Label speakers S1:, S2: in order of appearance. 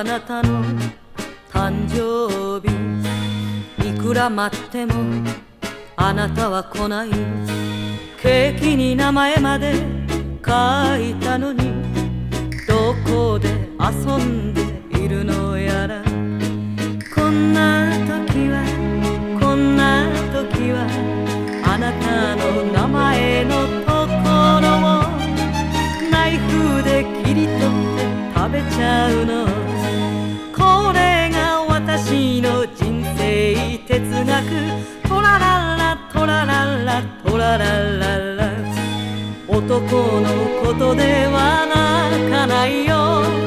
S1: あなたの誕生日いくら待ってもあなたは来ない。ケーキに名前まで書いたのにどこで遊んでいるのやら。こんな時はこんな時はあなたの名前のところをナイフで切り取って食べちゃうの。これが私の人生哲学。トラララトラララトララララ。男のことで